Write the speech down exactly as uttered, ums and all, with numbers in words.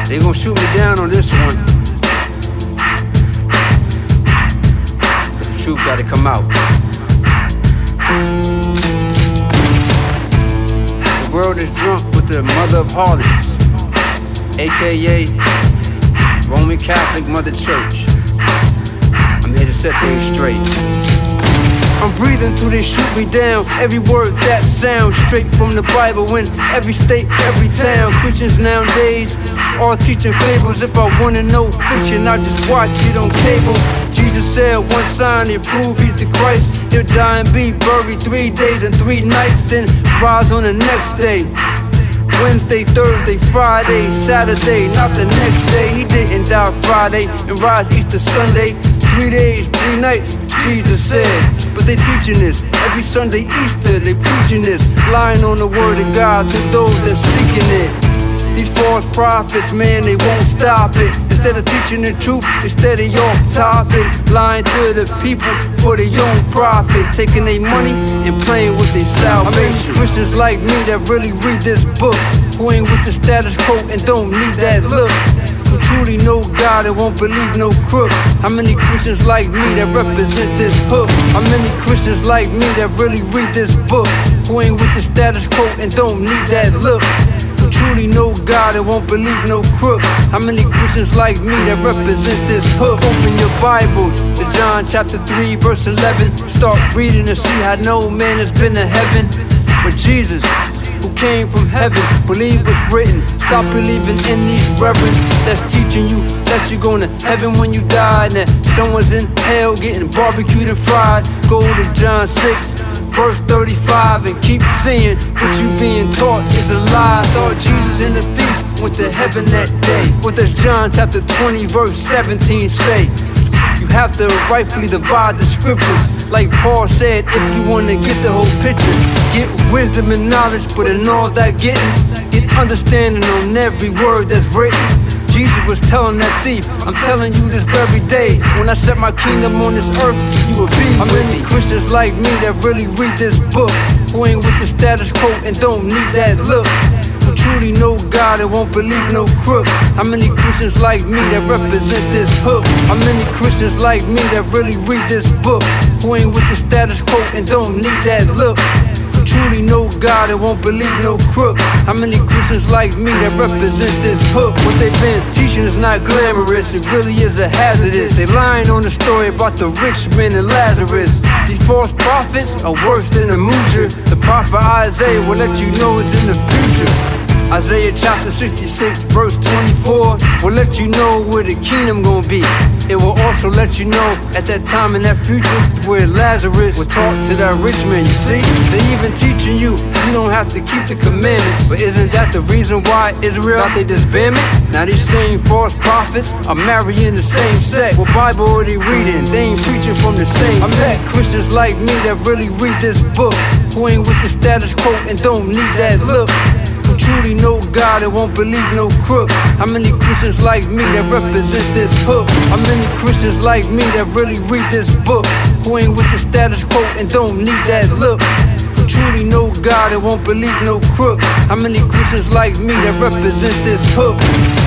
They gon' shoot me down on this one, but the truth gotta come out. The world is drunk with the mother of harlots, aka Roman Catholic Mother Church. I'm here to set things straight. I'm breathing till they shoot me down. Every word that sounds straight from the Bible. In every state, every town, Christians nowadays all teaching fables. If I wanna know fiction, I just watch it on cable. Jesus said one sign to prove he's the Christ. He'll die and be buried three days and three nights, then rise on the next day. Wednesday, Thursday, Friday, Saturday, not the next day. He didn't die Friday and rise Easter Sunday. Three days, three nights, Jesus said. But they teaching this every Sunday, Easter, they preaching this, lying on the word of God to those that seeking it. These false prophets, man, they won't stop it. Instead of teaching the truth, instead of your topic, lying to the people for their own profit, taking their money and playing with their salvation. Christians like me that really read this book, who ain't with the status quo and don't need that look, who truly know God and won't believe no crook. How many Christians like me that represent this hook? How many Christians like me that really read this book, who ain't with the status quo and don't need that look, who truly know God and won't believe no crook? How many Christians like me that represent this hook? Open your Bibles to John chapter three verse eleven. Start reading and see how no man has been to heaven but Jesus, who came from heaven. Believe what's written, stop believing in these reverends that's teaching you that you're going to heaven when you die, and that someone's in hell getting barbecued and fried. Go to John six verse thirty-five and keep seeing what you being taught is a lie. Thought Jesus and the thief went to heaven that day. What does John chapter twenty verse seventeen say? You have to rightfully divide the scriptures, like Paul said, if you want to get the whole picture. Get wisdom and knowledge, but in all that getting, get understanding on every word that's written. Jesus was telling that thief, I'm telling you this very day, when I set my kingdom on this earth, you will be. How many Christians like me that really read this book, who ain't with the status quo and don't need that look, who truly know God and won't believe no crook? How many Christians like me that represent this hook? How many Christians like me that really read this book, who ain't with the status quo and don't need that look, who truly know God and won't believe no crook? How many Christians like me that represent this hook? What they been teaching is not glamorous, it really is a hazardous. They lying on the story about the rich man and Lazarus. These false prophets are worse than a moocher. The prophet Isaiah will let you know it's in the future. Isaiah chapter sixty-six verse twenty-four will let you know where the kingdom gonna be. It will also let you know at that time in that future where Lazarus will talk to that rich man. You see, they even teaching you you don't have to keep the commandments. But isn't that the reason why Israel got their disbandment? Now these same false prophets are marrying the same sex. What Bible are they reading? They ain't preaching from the same text. How many Christians like me that really read this book, who ain't with the status quo and don't need that look, who truly know God and won't believe no crook? How many Christians like me that represent this hook? How many Christians like me that really read this book, who ain't with the status quo and don't need that look, who truly know God and won't believe no crook? How many Christians like me that represent this hook?